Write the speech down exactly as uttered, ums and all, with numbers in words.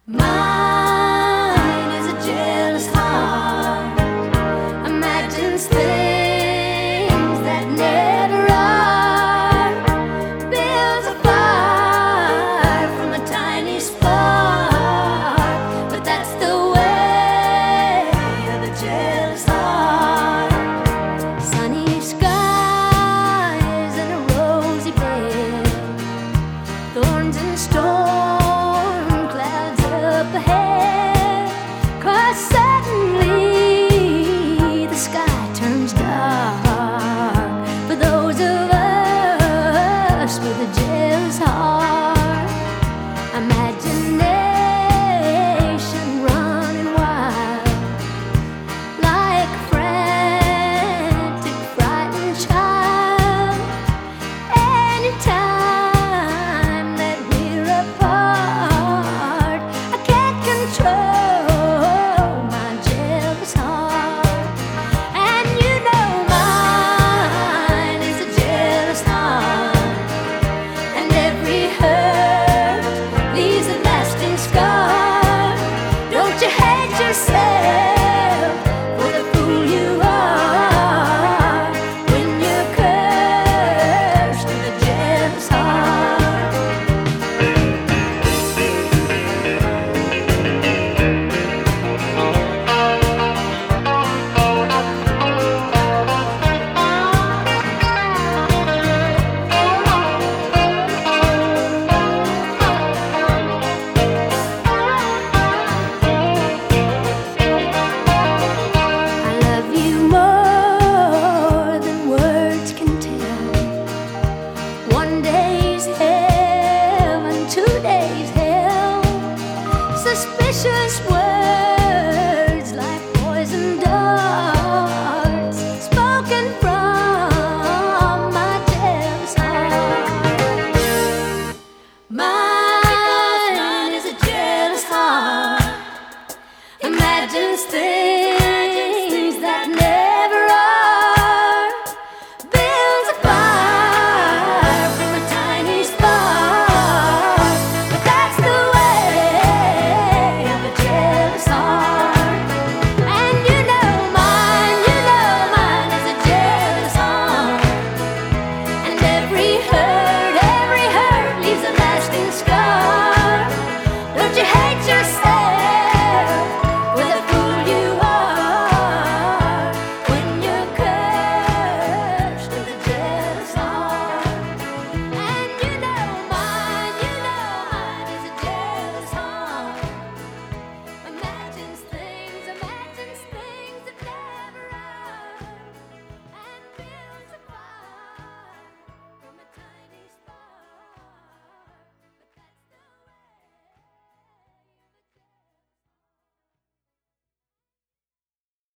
Mine is a jealous heart, imagines things that never are, builds a fire from a tiny spark, but that's the way of a jealous heart. Sunny skies and a rosy bed, thorns and storms up ahead, 'cause suddenly the sky turns dark for those of us with a jealous heart. Imagination running wild like a frantic, frightened child. Anytime that we're apart, control my jealous heart. And you know mine is a jealous heart, and every hurt leaves a lasting scar. Don't you hate yourself for the fool you are when you're cursed with a jealous heart? One day's heaven, two days hell, suspicious words.